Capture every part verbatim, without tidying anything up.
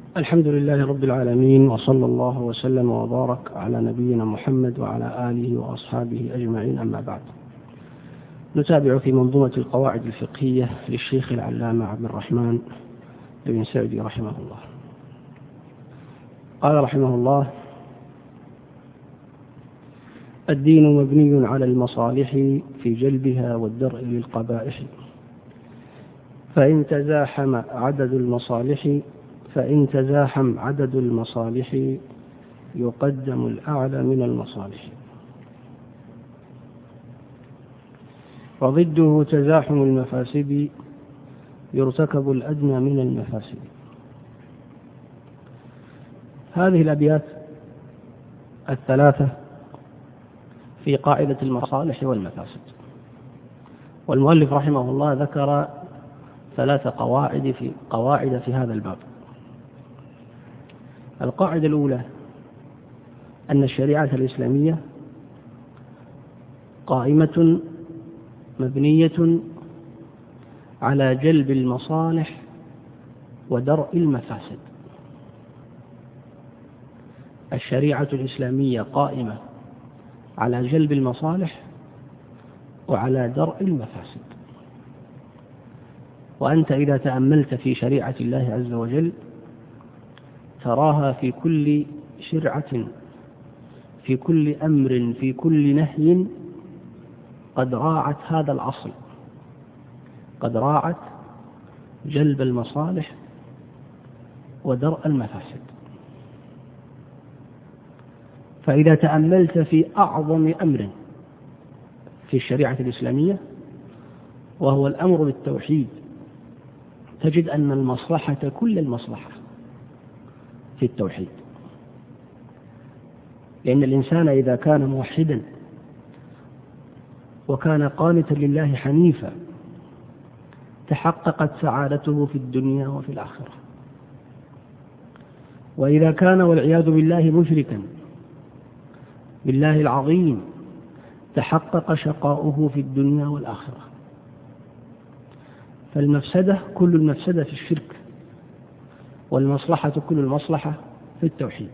الحمد لله رب العالمين، وصلى الله وسلم وبارك على نبينا محمد وعلى آله وأصحابه أجمعين، أما بعد. نتابع في منظومة القواعد الفقهية للشيخ العلامة عبد الرحمن بن سعدي رحمه الله. قال رحمه الله: الدين مبني على المصالح في جلبها والدرء للقبائح، فإن تزاحم عدد المصالح فإن تزاحم عدد المصالح يقدم الأعلى من المصالح، وضده تزاحم المفاسد يرتكب الأدنى من المفاسد. هذه الأبيات الثلاثة في قاعدة المصالح والمفاسد، والمؤلف رحمه الله ذكر ثلاث قواعد في قواعد في هذا الباب. القاعدة الأولى أن الشريعة الإسلامية قائمة مبنية على جلب المصالح ودرء المفاسد. الشريعة الإسلامية قائمة على جلب المصالح وعلى درء المفاسد. وأنت إذا تأملت في شريعة الله عز وجل تراها في كل شرعة، في كل أمر، في كل نهي قد راعت هذا الأصل، قد راعت جلب المصالح ودرء المفاسد. فإذا تأملت في أعظم أمر في الشريعة الإسلامية وهو الأمر بالتوحيد تجد أن المصلحة كل المصلحة في التوحيد، لأن الإنسان إذا كان موحدا وكان قانتا لله حنيفا تحققت سعادته في الدنيا وفي الآخرة. وإذا كان والعياذ بالله مشركا بالله العظيم تحقق شقاؤه في الدنيا والآخرة. فالمفسدة كل المفسدة في الشرك، والمصلحة كل المصلحة في التوحيد.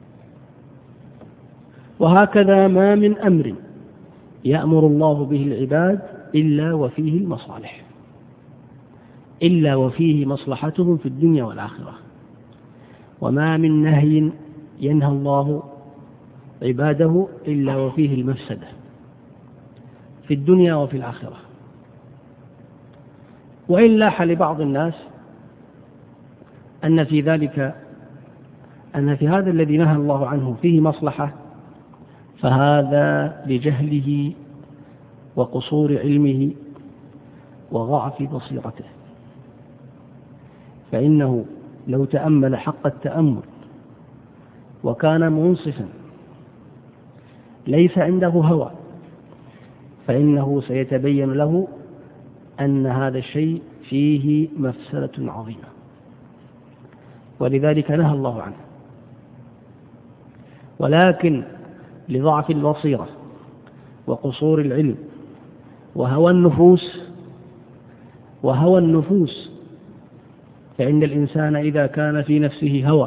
وهكذا ما من أمر يأمر الله به العباد إلا وفيه المصالح، إلا وفيه مصلحتهم في الدنيا والآخرة. وما من نهي ينهى الله عباده إلا وفيه المفسدة في الدنيا وفي الآخرة. وإن لاح لبعض الناس أن في ذلك أن في هذا الذي نهى الله عنه فيه مصلحة، فهذا لجهله وقصور علمه وضعف بصيرته. فإنه لو تأمل حق التأمل وكان منصفا ليس عنده هوى، فإنه سيتبين له أن هذا الشيء فيه مفسدة عظيمة، ولذلك نهى الله عنه. ولكن لضعف البصيرة وقصور العلم وهوى النفوس وهوى النفوس فإن الإنسان إذا كان في نفسه هوى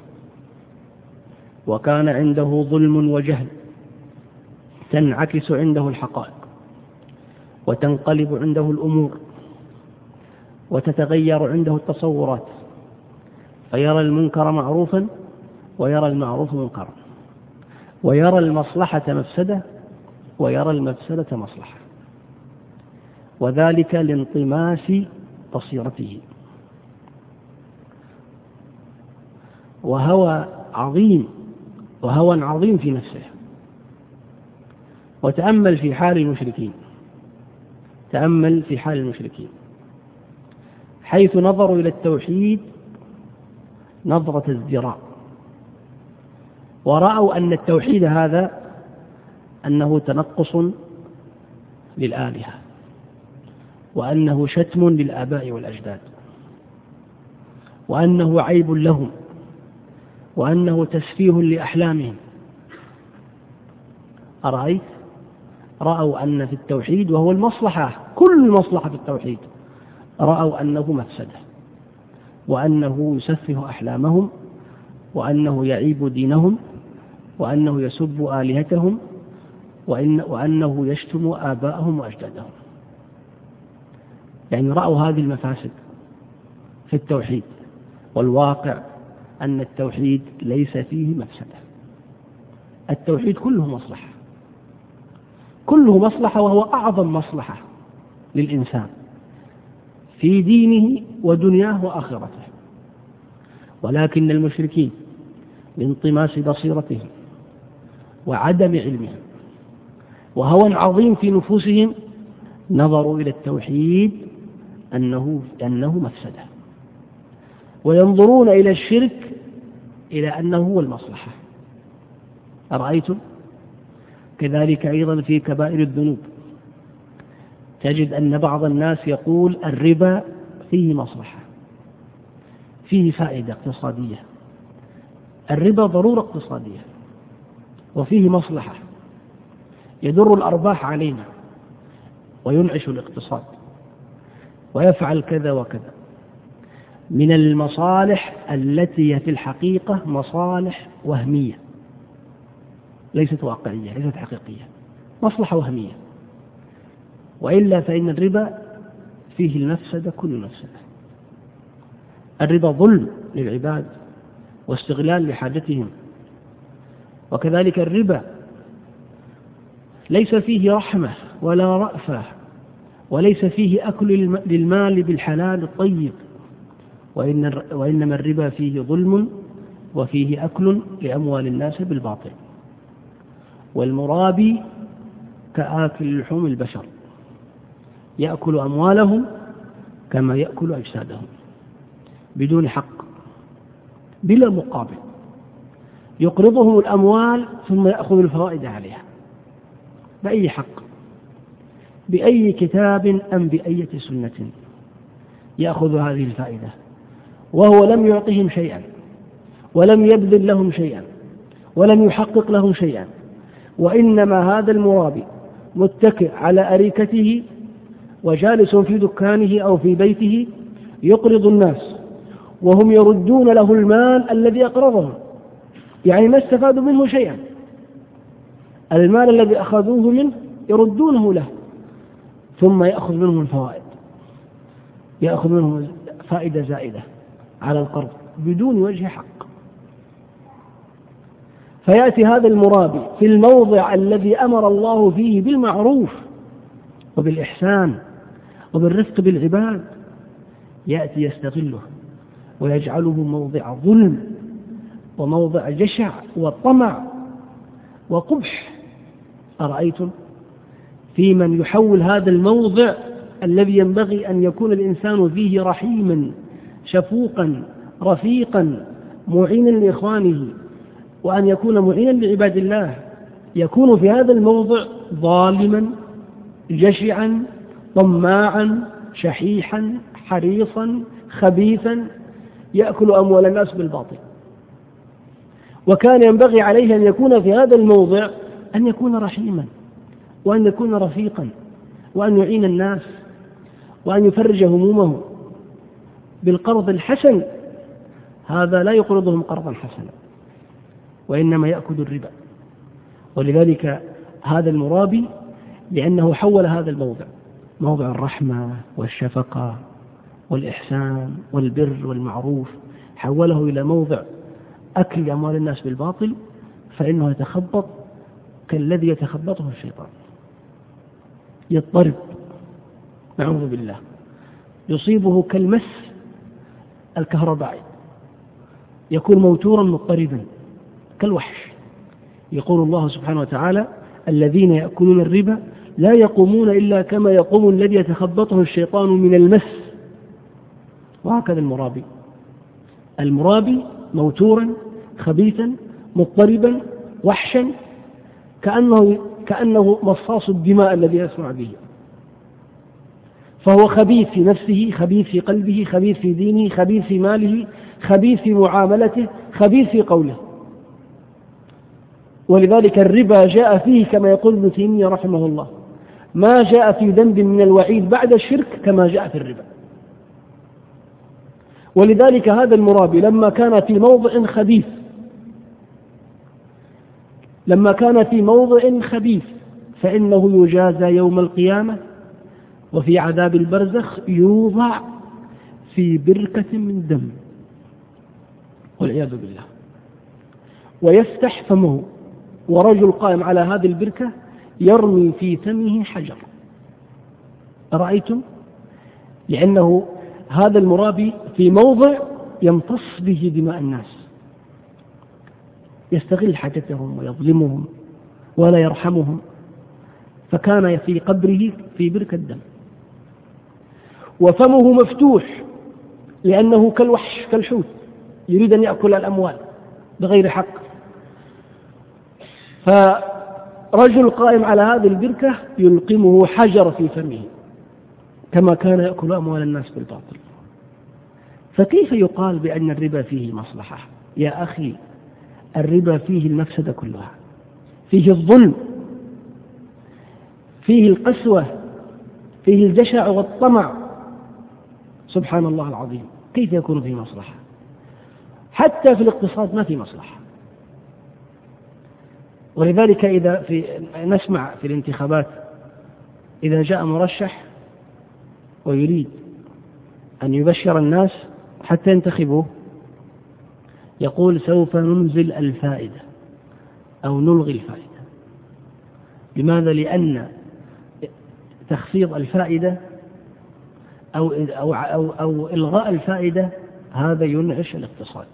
وكان عنده ظلم وجهل تنعكس عنده الحقائق وتنقلب عنده الأمور وتتغير عنده التصورات، فيرى المنكر معروفا ويرى المعروف منكرا، ويرى المصلحة مفسدة ويرى المفسدة مصلحة، وذلك لانطماس بصيرته. وهوى عظيم وهوى عظيم في نفسه. وتأمل في حال المشركين، تأمل في حال المشركين حيث نظروا إلى التوحيد نظرة ازدراء، ورأوا أن التوحيد هذا أنه تنقص للآلهة، وأنه شتم للآباء والأجداد، وأنه عيب لهم، وأنه تسفيه لأحلامهم. أرأيت؟ رأوا أن في التوحيد، وهو المصلحة كل المصلحة في التوحيد، رأوا أنه مفسدة، وأنه يسفه أحلامهم، وأنه يعيب دينهم، وأنه يسب آلهتهم، وإن وأنه يشتم آباءهم وأجدادهم. يعني رأوا هذه المفاسد في التوحيد، والواقع أن التوحيد ليس فيه مفسدة. التوحيد كله مصلحة، كله مصلحة، وهو أعظم مصلحة للإنسان في دينه ودنياه وآخرته. ولكن المشركين لانطماس بصيرتهم وعدم علمهم وهوى عظيم في نفوسهم نظروا إلى التوحيد أنه, أنه مفسدة، وينظرون إلى الشرك إلى أنه هو المصلحة. أرأيتم؟ كذلك أيضا في كبائر الذنوب تجد أن بعض الناس يقول الربا فيه مصلحة، فيه فائدة اقتصادية. الربا ضرورة اقتصادية وفيه مصلحة، يدر الأرباح علينا وينعش الاقتصاد ويفعل كذا وكذا من المصالح التي في الحقيقة مصالح وهمية ليست واقعية، ليست حقيقية، مصلحة وهمية. وإلا فإن الربا فيه المفسدة كل مفسدة. الربا ظلم للعباد واستغلال لحاجتهم، وكذلك الربا ليس فيه رحمة ولا رأفة، وليس فيه أكل للمال بالحلال الطيب، وإن وإنما الربا فيه ظلم وفيه أكل لأموال الناس بالباطل. والمرابي كآكل لحوم البشر، يأكل أموالهم كما يأكل أجسادهم بدون حق بلا مقابل، يقرضهم الأموال ثم يأخذ الفوائد عليها بأي حق، بأي كتاب أم بأية سنة يأخذ هذه الفائدة، وهو لم يعطهم شيئا ولم يبذل لهم شيئا ولم يحقق لهم شيئا، وإنما هذا المرابي متكئ على أريكته وجالس في دكانه أو في بيته يقرض الناس وهم يردون له المال الذي أقرضهم، يعني ما استفادوا منه شيئا، المال الذي أخذوه منه يردونه له، ثم يأخذ منهم الفوائد، يأخذ منهم فائدة زائدة على القرض بدون وجه حق. فيأتي هذا المرابي في الموضع الذي أمر الله فيه بالمعروف وبالإحسان وبالرفق بالعباد، يأتي يستغله ويجعله موضع ظلم وموضع جشع وطمع وقبح. أرأيتم في من يحول هذا الموضع الذي ينبغي أن يكون الإنسان فيه رحيما شفوقا رفيقا معينا لإخوانه وأن يكون معينا لعباد الله، يكون في هذا الموضع ظالما جشعا طماعا شحيحا حريصا خبيثا يأكل أموال الناس بالباطل. وكان ينبغي عليه أن يكون في هذا الموضع أن يكون رحيما وأن يكون رفيقا وأن يعين الناس وأن يفرج همومهم بالقرض الحسن. هذا لا يقرضهم قرضا حسنا وإنما يأكل الربا. ولذلك هذا المرابي لأنه حول هذا الموضع، موضع الرحمة والشفقة والإحسان والبر والمعروف، حوله إلى موضع أكل أموال الناس بالباطل، فإنه يتخبط كالذي يتخبطه الشيطان، يضطرب نعوذ بالله، يصيبه كالمس الكهربائي، يكون موتورا مضطربا كالوحش. يقول الله سبحانه وتعالى الذين يأكلون الربا لا يقومون إلا كما يقوم الذي يتخبطه الشيطان من المس. وهكذا المرابي، المرابي موتورا خبيثا مضطربا وحشا كأنه, كأنه مصاص الدماء الذي يسمع به. فهو خبيث في نفسه، خبيث في قلبه، خبيث في دينه، خبيث في ماله، خبيث في معاملته، خبيث في قوله. ولذلك الربا جاء فيه كما يقول ابن تيمية رحمه الله ما جاء في ذنب من الوعيد بعد الشرك كما جاء في الربا. ولذلك هذا المرابي لما كان في موضع خبيث لما كان في موضع خبيث فإنه يجازى يوم القيامة، وفي عذاب البرزخ يوضع في بركة من دم والعياذ بالله، ويفتح فمه، ورجل قائم على هذه البركة يرمي في فمه حجر. أرأيتم؟ لأنه هذا المرابي في موضع يمتص به دماء الناس، يستغل حاجتهم ويظلمهم ولا يرحمهم، فكان في قبره في بركة دم، وفمه مفتوح لأنه كالوحش كالحوت يريد أن يأكل الأموال بغير حق. فرجل قائم على هذه البركة يلقمه حجر في فمه كما كان يأكل أموال الناس بالباطل. فكيف يقال بأن الربا فيه مصلحة؟ يا أخي، الربا فيه المفسدة كلها، فيه الظلم، فيه القسوة، فيه الجشع والطمع. سبحان الله العظيم، كيف يكون فيه مصلحة؟ حتى في الاقتصاد ما في مصلحة. ولذلك إذا في نسمع في الانتخابات إذا جاء مرشح ويريد أن يبشر الناس حتى ينتخبوه يقول سوف ننزل الفائدة أو نلغي الفائدة. لماذا؟ لأن تخفيض الفائدة أو, أو, أو, أو إلغاء الفائدة هذا ينعش الاقتصاد.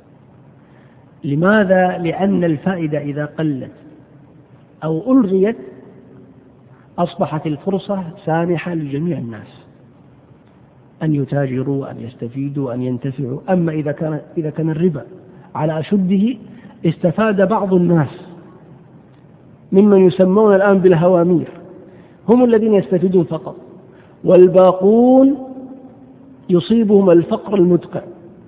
لماذا؟ لأن الفائدة إذا قلت أو ألغيت أصبحت الفرصة سانحة لجميع الناس أن يتاجروا، أن يستفيدوا، أن ينتفعوا. أما إذا كان, إذا كان الربا على أشده استفاد بعض الناس ممن يسمون الآن بالهوامير، هم الذين يستفيدون فقط، والباقون يصيبهم الفقر المدقع.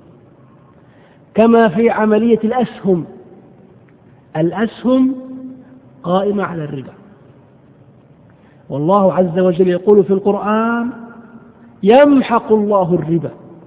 كما في عملية الأسهم، الأسهم قائمة على الربا، والله عز وجل يقول في القرآن يمحق الله الربا،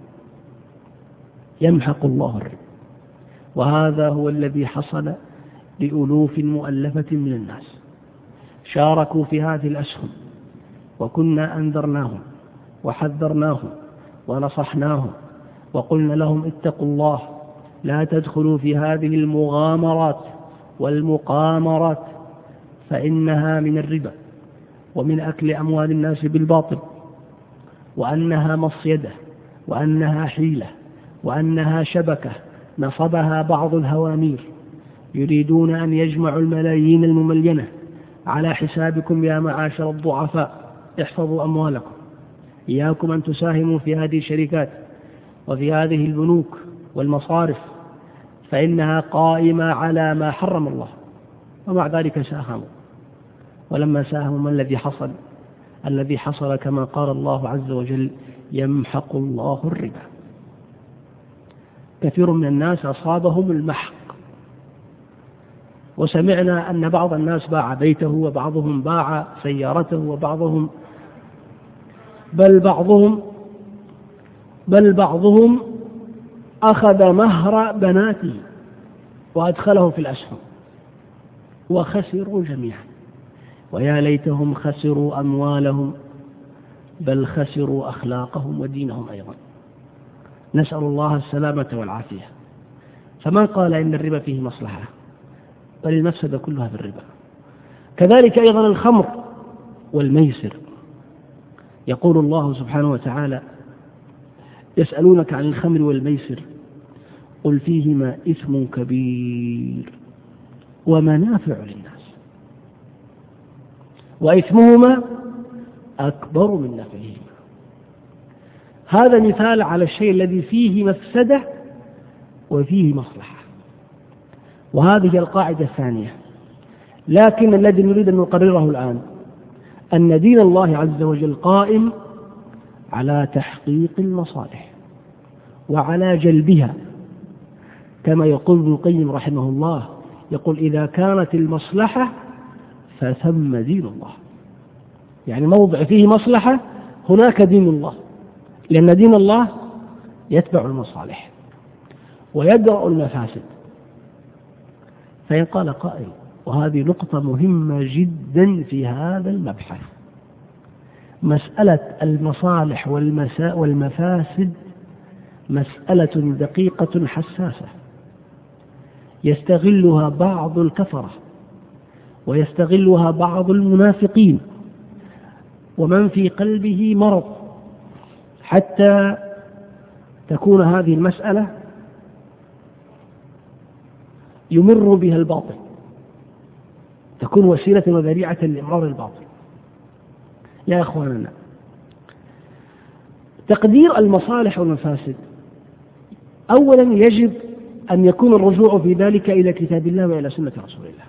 يمحق الله الربا. وهذا هو الذي حصل لألوف مؤلفة من الناس شاركوا في هذه الأسهم، وكنا أنذرناهم وحذرناهم ونصحناهم وقلنا لهم اتقوا الله، لا تدخلوا في هذه المغامرات والمقامرات فإنها من الربا ومن أكل أموال الناس بالباطل، وأنها مصيدة، وأنها حيلة، وأنها شبكة نصبها بعض الهوامير يريدون أن يجمعوا الملايين المملينة على حسابكم يا معاشر الضعفاء. احفظوا أموالكم، إياكم أن تساهموا في هذه الشركات وفي هذه البنوك والمصارف، فإنها قائمة على ما حرم الله. ومع ذلك ساهموا، ولما ساهموا ما الذي حصل؟ الذي حصل كما قال الله عز وجل يمحق الله الربا. كثير من الناس أصابهم المحق، وسمعنا أن بعض الناس باع بيته، وبعضهم باع سيارته، وبعضهم بل بعضهم بل بعضهم أخذ مهر بناته وأدخله في الأسهم وخسروا جميعا. ويا ليتهم خسروا أموالهم بل خسروا أخلاقهم ودينهم أيضا. نسأل الله السلامة والعافية. فمن قال إن الربا فيه مصلحة؟ بل المفسدة كلها في الربا. كذلك أيضا الخمر والميسر. يقول الله سبحانه وتعالى يسألونك عن الخمر والميسر قل فيهما إثم كبير ومنافع للناس وإثمهما أكبر من نفعهما. هذا مثال على الشيء الذي فيه مفسدة وفيه مصلحة، وهذه القاعدة الثانية. لكن الذي نريد أن نقرره الآن أن دين الله عز وجل قائم على تحقيق المصالح وعلى جلبها، كما يقول ابن القيم رحمه الله، يقول إذا كانت المصلحة فثم دين الله. يعني موضع فيه مصلحة هناك دين الله، لأن دين الله يتبع المصالح ويدرأ المفاسد. فإن قال قائل، وهذه نقطة مهمة جدا في هذا المبحث، مسألة المصالح والمفاسد مسألة دقيقة حساسة يستغلها بعض الكفرة ويستغلها بعض المنافقين ومن في قلبه مرض، حتى تكون هذه المسألة يمر بها الباطل، تكون وسيلة وذريعة لإمرار الباطل. يا أخواننا، تقدير المصالح والمفاسد أولا يجب أن يكون الرجوع في ذلك إلى كتاب الله وإلى سنة رسول الله.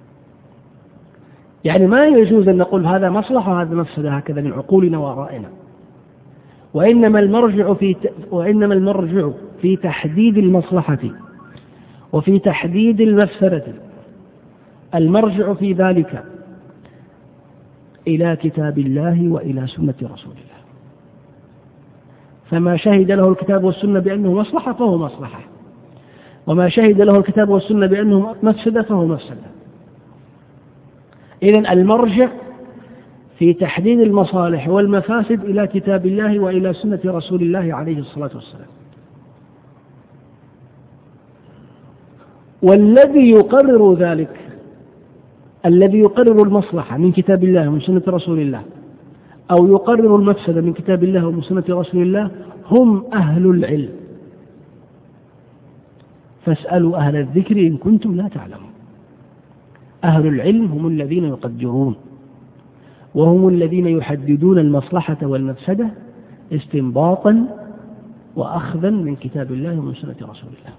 يعني ما يجوز أن نقول هذا مصلحة وهذا مفسدة هكذا من عقولنا وآرائنا، وإنما المرجع في وإنما المرجع في تحديد المصلحة وفي تحديد المفسدة، المرجع في ذلك إلى كتاب الله وإلى سنة رسول الله. فما شهد له الكتاب والسنة بأنه مصلحة فهو مصلحة، وما شهد له الكتاب والسنة بأنه مفسدة فهو مفسدة. إذن المرجع في تحديد المصالح والمفاسد إلى كتاب الله وإلى سنة رسول الله عليه الصلاة والسلام. والذي يقرر ذلك، الذي يقرر المصلحة من كتاب الله ومن سنة رسول الله، أو يقرر المفسدة من كتاب الله ومن سنة رسول الله، هم أهل العلم. فاسألوا أهل الذكر إن كنتم لا تعلمون. أهل العلم هم الذين يقدرون، وهم الذين يحددون المصلحة والمفسدة استنباطا وأخذا من كتاب الله ومن سنة رسول الله.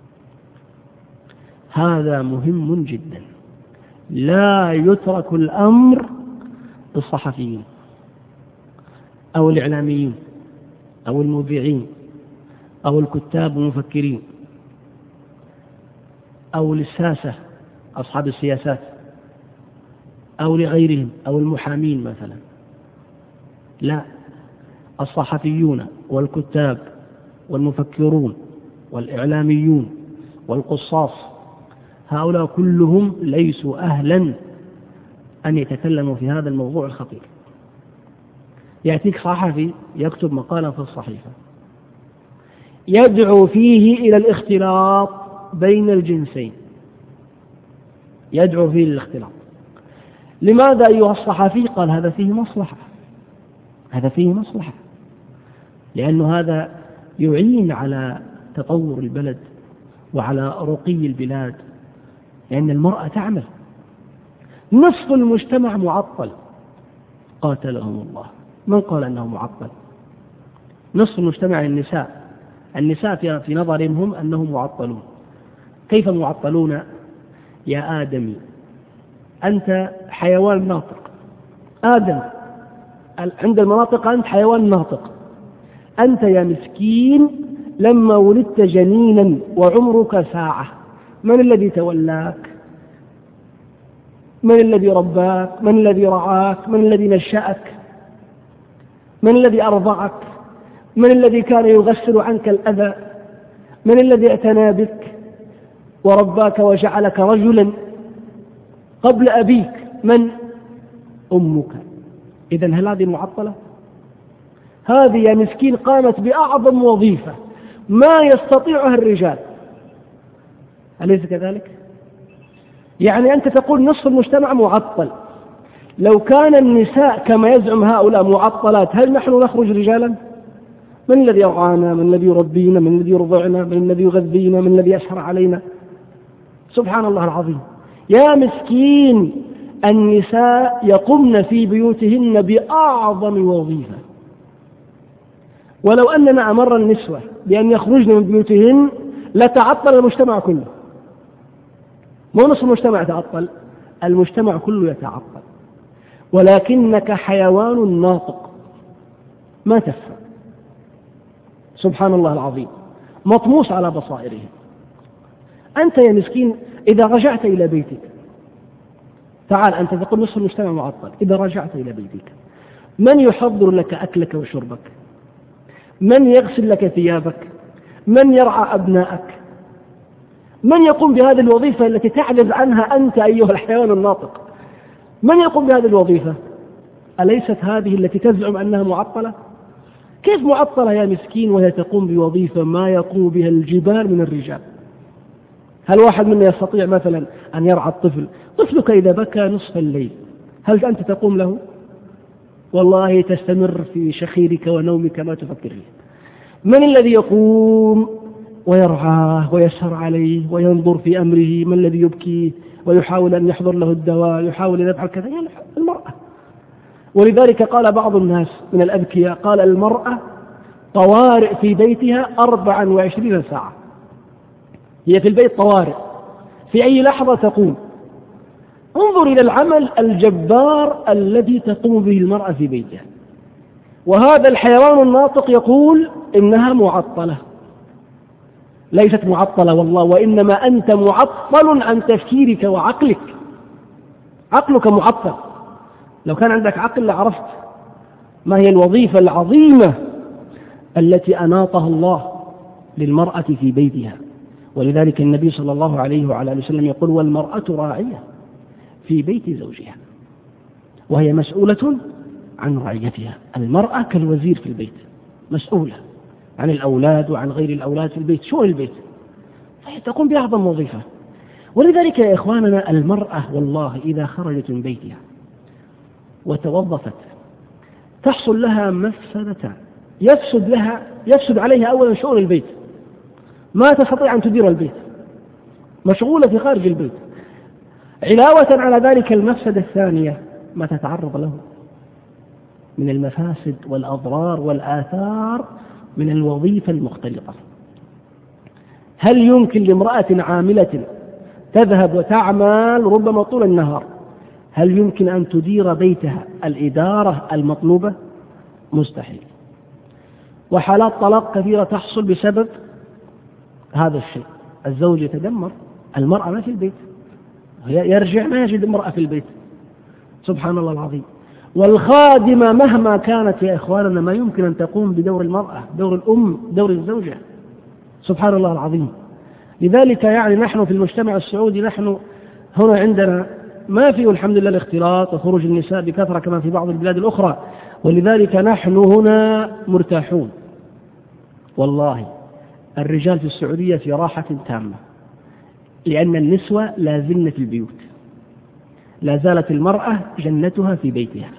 هذا مهم جدا. لا يترك الأمر بالصحفيين أو الإعلاميين أو المذيعين أو الكتاب والمفكرين أو للساسة أصحاب السياسات أو لغيرهم أو المحامين مثلا. لا، الصحفيون والكتاب والمفكرون والإعلاميون والقصاص هؤلاء كلهم ليسوا أهلا أن يتكلموا في هذا الموضوع الخطير. يأتيك صحفي يكتب مقالا في الصحيفة يدعو فيه إلى الاختلاط بين الجنسين، يدعو فيه للاختلاط. لماذا أيها الصحفي؟ قال هذا فيه مصلحة، هذا فيه مصلحة، لأن هذا يعين على تطور البلد وعلى رقي البلاد، لأن المرأة تعمل. نصف المجتمع معطل قاتلهم الله. من قال أنه معطل؟ نصف المجتمع النساء. النساء في نظرهم هم أنهم معطلون. كيف معطلون؟ يا آدمي أنت حيوان ناطق. آدم عند المناطق أنت حيوان ناطق. أنت يا مسكين لما ولدت جنينا وعمرك ساعة، من الذي تولاك؟ من الذي رباك؟ من الذي رعاك؟ من الذي نشأك؟ من الذي أرضعك؟ من الذي كان يغسل عنك الأذى؟ من الذي اعتنى بك ورباك وجعلك رجلا قبل أبيك؟ من؟ أمك. إذن هل هذه معطلة؟ هذه يا مسكين قامت بأعظم وظيفة ما يستطيعها الرجال، أليس كذلك؟ يعني أنت تقول نصف المجتمع معطل. لو كان النساء كما يزعم هؤلاء معطلات، هل نحن نخرج رجالا؟ من الذي يرعانا؟ من الذي يربينا؟ من الذي يرضعنا؟ من الذي يغذينا؟ من الذي يسهر علينا؟ سبحان الله العظيم. يا مسكين النساء يقمن في بيوتهن بأعظم وظيفة. ولو أننا أمر النسوة بأن يخرجن من بيوتهن لتعطل المجتمع كله. مو نصف المجتمع يتعطل، المجتمع كله يتعطل. ولكنك حيوان ناطق ما تفهم. سبحان الله العظيم، مطموس على بصائره. أنت يا مسكين إذا رجعت إلى بيتك، تعال أنت تقول نصف المجتمع معطل، إذا رجعت إلى بيتك من يحضر لك أكلك وشربك؟ من يغسل لك ثيابك؟ من يرعى أبنائك؟ من يقوم بهذه الوظيفة التي تعجز عنها أنت أيها الحيوان الناطق؟ من يقوم بهذه الوظيفة؟ أليست هذه التي تزعم أنها معطلة؟ كيف معطلة يا مسكين وهي تقوم بوظيفة ما يقوم بها الجبال من الرجال؟ هل واحد منا يستطيع مثلا أن يرعى الطفل؟ طفلك إذا بكى نصف الليل هل أنت تقوم له؟ والله تستمر في شخيرك ونومك ما تفكر فيه. من الذي يقوم ويرعاه ويسهر عليه وينظر في أمره؟ من الذي يبكيه ويحاول أن يحضر له الدواء، يحاول أن يفعل كذا؟ يعني المرأة. ولذلك قال بعض الناس من الأذكياء، قال المرأة طوارئ في بيتها أربعا وعشرين ساعة، هي في البيت طوارئ، في أي لحظة تقوم. انظر إلى العمل الجبار الذي تقوم به المرأة في بيتها، وهذا الحيوان الناطق يقول إنها معطلة. ليست معطلة والله، وإنما أنت معطل عن تفكيرك وعقلك. عقلك معطل. لو كان عندك عقل لعرفت ما هي الوظيفة العظيمة التي أناطها الله للمرأة في بيتها. ولذلك النبي صلى الله عليه وعلى آله وسلم يقول والمرأة راعية في بيت زوجها وهي مسؤولة عن رعيتها. المرأة كالوزير في البيت، مسؤولة عن الأولاد وعن غير الأولاد في البيت، شؤون البيت، فهي تقوم بأعظم وظيفة. ولذلك يا إخواننا المرأة والله إذا خرجت من بيتها وتوظفت تحصل لها مفسدتان. يفسد لها يفسد عليها أولا شؤون البيت، ما تستطيع أن تدير البيت، مشغولة في خارج البيت. علاوة على ذلك المفسدة الثانية ما تتعرض له من المفاسد والأضرار والآثار من الوظيفة المختلطة. هل يمكن لامرأة عاملة تذهب وتعمل ربما طول النهار، هل يمكن أن تدير بيتها الإدارة المطلوبة؟ مستحيل. وحالات طلاق كثيرة تحصل بسبب هذا الشيء. الزوج يتدمر، المرأة ما في البيت، يرجع ما يجد امرأة في البيت، سبحان الله العظيم. والخادمة مهما كانت يا إخواننا ما يمكن أن تقوم بدور المرأة، دور الأم، دور الزوجة، سبحان الله العظيم. لذلك يعني نحن في المجتمع السعودي نحن هنا عندنا ما فيه الحمد لله الاختلاط وخروج النساء بكثرة كما في بعض البلاد الأخرى، ولذلك نحن هنا مرتاحون. والله الرجال في السعودية في راحة تامة، لأن النسوة لا زلن في البيوت، لا زالت المرأة جنتها في بيتها.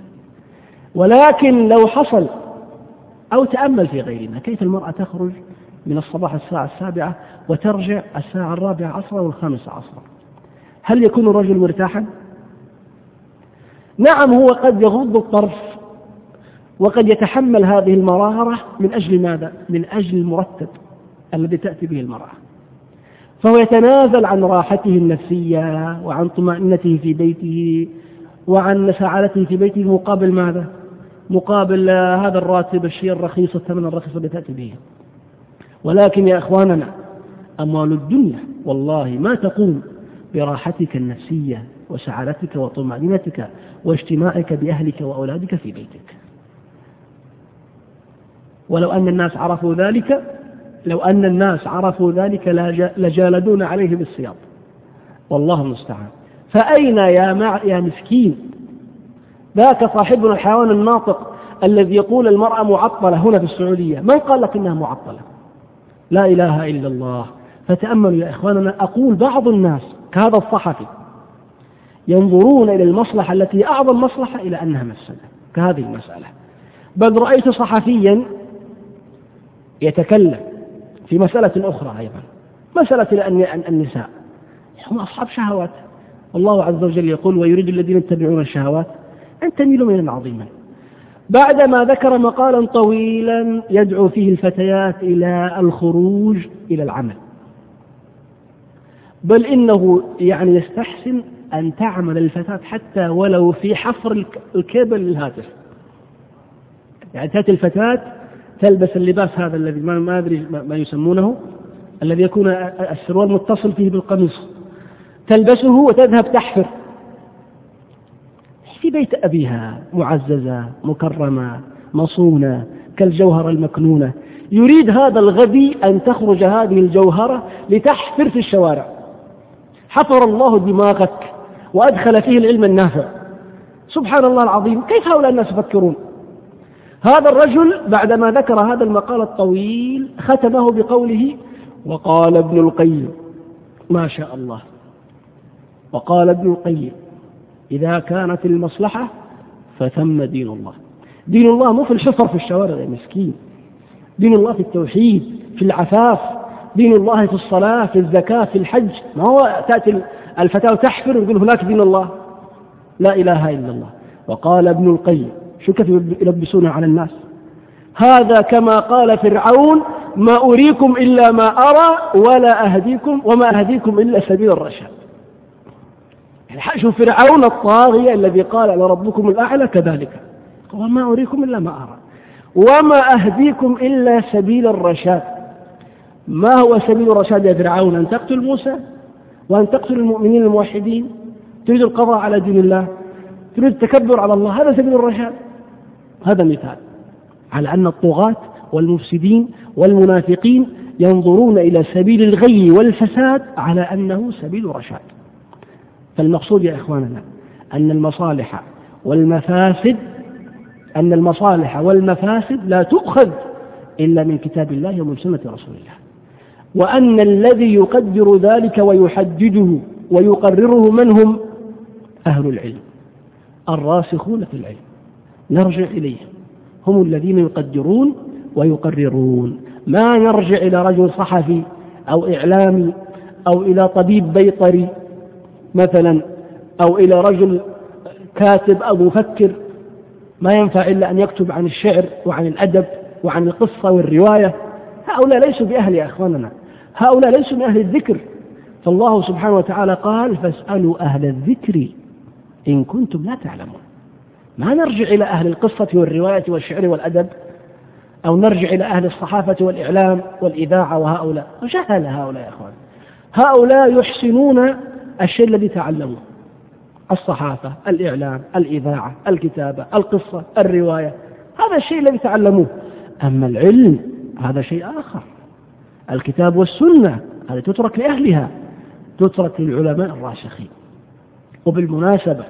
ولكن لو حصل أو تأمل في غيرنا كيف المرأة تخرج من الصباح الساعة السابعة وترجع الساعة الرابعة عصرا والخامسة عصرا، هل يكون الرجل مرتاحا؟ نعم، هو قد يغض الطرف وقد يتحمل هذه المرارة من أجل ماذا؟ من أجل المرتب الذي تأتي به المرأة، فهو يتنازل عن راحته النفسية وعن طمأنينته في بيته وعن سعادته في بيته مقابل ماذا؟ مقابل هذا الراتب الشيء الرخيص، الثمن الرخيص الذي تأتي به. ولكن يا إخواننا أموال الدنيا والله ما تقوم براحتك النفسية وسعادتك وطمأنينتك واجتماعك بأهلك وأولادك في بيتك. ولو أن الناس عرفوا ذلك لو أن الناس عرفوا ذلك لجالدون عليه بالسياط، والله المستعان. فأين يا, مع يا مسكين ذاك صاحبنا الحيوان الناطق الذي يقول المرأة معطلة هنا في السعودية؟ من قال لك إنها معطلة؟ لا إله إلا الله. فتأملوا يا إخواننا، أقول بعض الناس كهذا الصحفي ينظرون إلى المصلحة التي أعظم مصلحة إلى أنها مفسدة كهذه المسألة. بل رأيت صحفيا يتكلم في مسألة أخرى أيضا، مسألة النساء، هم أصحاب شهوات، والله عز وجل يقول ويريد الذين يتبعون الشهوات أن تميلوا ميلا عظيما. بعدما ذكر مقالا طويلا يدعو فيه الفتيات إلى الخروج إلى العمل، بل إنه يعني يستحسن أن تعمل الفتاة حتى ولو في حفر الكيبل للهاتف. يعني تأتي الفتاة تلبس اللباس هذا الذي ما أدري ما يسمونه، الذي يكون السروال متصل فيه بالقميص، تلبسه وتذهب تحفر في بيت أبيها، معززة مكرمة مصونة كالجوهرة المكنونة. يريد هذا الغبي أن تخرج هذه الجوهرة لتحفر في الشوارع. حفر الله دماغك وأدخل فيه العلم النافع. سبحان الله العظيم، كيف هؤلاء الناس يفكرون؟ هذا الرجل بعدما ذكر هذا المقال الطويل ختمه بقوله: وقال ابن القيم، ما شاء الله، وقال ابن القيم: إذا كانت المصلحة فثم دين الله. دين الله مو في الحفر في الشوارع يا مسكين، دين الله في التوحيد، في العفاف، دين الله في الصلاة، في الزكاة، في الحج. ما هو تأتي الفتاة تحفر ويقول هناك دين الله، لا إله إلا الله. وقال ابن القيم، شو كيف يلبسونه على الناس؟ هذا كما قال فرعون: ما أريكم إلا ما أرى ولا أهديكم وما أهديكم إلا سبيل الرشاد. شوف فرعون الطاغية الذي قال أنا ربكم الأعلى كذلك، وما أريكم إلا ما أرى وما أهديكم إلا سبيل الرشاد. ما هو سبيل الرشاد يا فرعون؟ أن تقتل موسى وأن تقتل المؤمنين الموحدين؟ تريد القضاء على دين الله؟ تريد التكبر على الله؟ هذا سبيل الرشاد. هذا مثال على أن الطغاة والمفسدين والمنافقين ينظرون إلى سبيل الغي والفساد على أنه سبيل الرشاد. فالمقصود يا إخواننا أن المصالح والمفاسد أن المصالح والمفاسد لا تؤخذ إلا من كتاب الله ومن سنة رسول الله، وأن الذي يقدر ذلك ويحدده ويقرره من هم؟ أهل العلم الراسخون في العلم. نرجع إليهم، هم الذين يقدرون ويقررون. ما نرجع إلى رجل صحفي أو إعلامي أو إلى طبيب بيطري مثلا أو إلى رجل كاتب أو مفكر. ما ينفع إلا أن يكتب عن الشعر وعن الأدب وعن القصة والرواية. هؤلاء ليسوا بأهل يا أخواننا، هؤلاء ليسوا من أهل الذكر. فالله سبحانه وتعالى قال: فاسألوا أهل الذكر إن كنتم لا تعلمون. ما نرجع إلى أهل القصة والرواية والشعر والأدب، أو نرجع إلى أهل الصحافة والإعلام والإذاعة، وهؤلاء وجهل هؤلاء يا أخوان. هؤلاء يحسنون الشيء الذي تعلموه: الصحافة، الإعلام، الإذاعة، الكتابة، القصة، الرواية، هذا الشيء الذي تعلموه. أما العلم هذا شيء آخر. الكتاب والسنة هذه تترك لأهلها، تترك للعلماء الراسخين. وبالمناسبة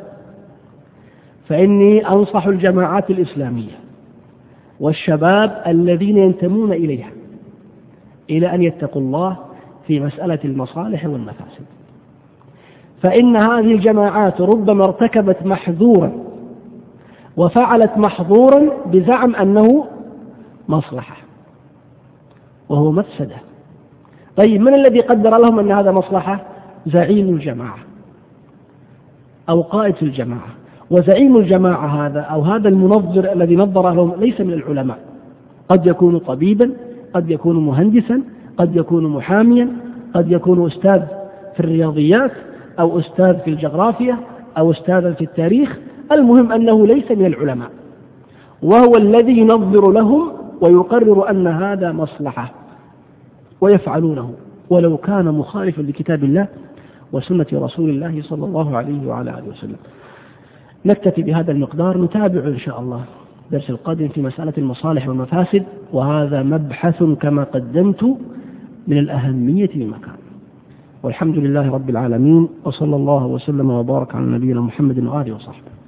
فإني أنصح الجماعات الإسلامية والشباب الذين ينتمون إليها إلى أن يتقوا الله في مسألة المصالح والمفاسد، فإن هذه الجماعات ربما ارتكبت محظورا وفعلت محظورا بزعم أنه مصلحة وهو مفسدة. طيب من الذي قدر لهم أن هذا مصلحة؟ زعيم الجماعة أو قائد الجماعة. وزعيم الجماعة هذا أو هذا المنظر الذي نظر لهم ليس من العلماء، قد يكون طبيبا، قد يكون مهندسا، قد يكون محاميا، قد يكون أستاذ في الرياضيات أو أستاذ في الجغرافيا أو أستاذا في التاريخ. المهم أنه ليس من العلماء، وهو الذي ينظر لهم ويقرر أن هذا مصلحة ويفعلونه ولو كان مخالفا لكتاب الله وسنة رسول الله صلى الله عليه وعلى آله وسلم. نكتفي بهذا المقدار، نتابع إن شاء الله الدرس القادم في مسألة المصالح والمفاسد، وهذا مبحث كما قدمت من الأهمية بمكان. والحمد لله رب العالمين، وصلى الله وسلم وبارك على نبينا محمد وآله وصحبه.